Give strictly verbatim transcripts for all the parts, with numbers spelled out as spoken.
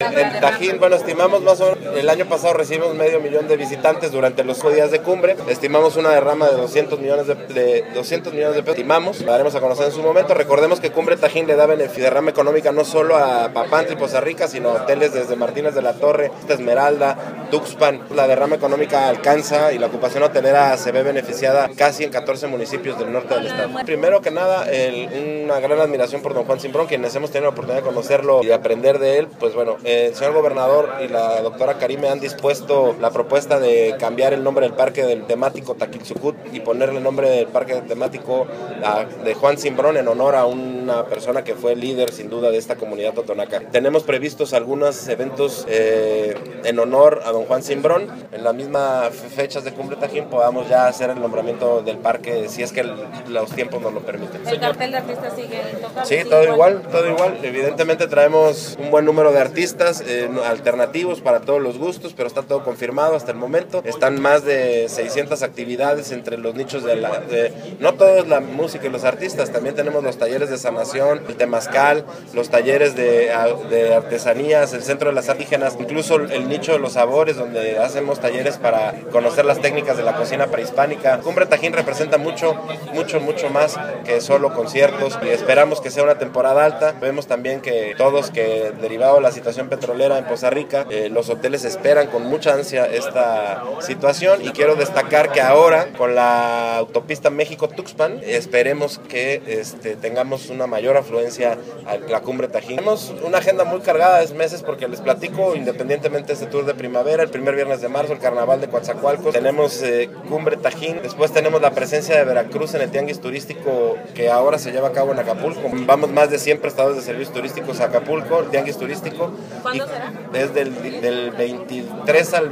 El Tajín, bueno, estimamos más o menos, el año pasado recibimos medio millón de visitantes durante los días de cumbre, estimamos una derrama de doscientos millones de, de, doscientos millones de pesos, estimamos, la daremos a conocer en su momento. Recordemos que Cumbre Tajín le da derrama económica no solo a Papantla y Poza Rica, sino a hoteles desde Martínez de la Torre, Esmeralda, Tuxpan. La derrama económica alcanza y la ocupación hotelera se ve beneficiada casi en catorce municipios del norte del estado. Primero que nada, el, una gran admiración por don Juan Cimbrón, quienes hemos tenido la oportunidad de conocerlo y aprender de él. Pues bueno, el señor gobernador y la doctora Karime han dispuesto la propuesta de cambiar el nombre del parque del temático Taquilzucut y ponerle el nombre del parque temático a, de Juan Cimbrón en honor a una persona que fue líder sin duda de esta comunidad totonaca. Tenemos previstos algunos eventos eh, en honor a don Juan Cimbrón. En las mismas fechas de Cumbre Tajín podamos ya hacer el nombramiento del parque si es que el, los tiempos nos lo permiten. ¿El cartel de artistas sigue intocable? Sí, todo igual, todo igual. Evidentemente traemos un buen número de artistas eh, alternativos para todos los gustos, pero está todo confirmado hasta el momento. Están más de seiscientas actividades entre los nichos de la... De, no todo es la música y los artistas, también tenemos los talleres de sanación, el temazcal, los talleres de, de artesanías, el centro de las indígenas, incluso el nicho de los sabores, donde hacemos talleres para conocer las técnicas de la cocina prehispánica. Cumbre Tajín representa mucho, mucho, mucho más que solo conciertos y esperamos que sea una temporada alta. Vemos también que todos, que derivado de la situación petrolera en Poza Rica, eh, los hoteles esperan con mucha ansia esta situación, y quiero destacar que ahora con la autopista México-Tuxpan esperemos que este, tengamos una mayor afluencia a la Cumbre Tajín. Tenemos una agenda muy cargada de meses porque les platico, independientemente de este tour de primavera, el primer viernes de marzo el carnaval de Coatzacoalcos, tenemos eh, Cumbre Tajín, después tenemos la presencia de Veracruz en el tianguis turístico que ahora se lleva a cabo en Acapulco. Vamos más de cien prestadores de servicios turísticos a Acapulco, el tianguis turístico. ¿Cuándo será? Desde el del veintitrés al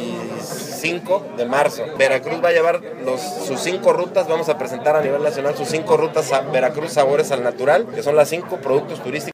veinticinco de marzo. Veracruz va a llevar los, sus cinco rutas, vamos a presentar a nivel nacional sus cinco rutas a Veracruz Sabores al Natural, que son las cinco productos turísticos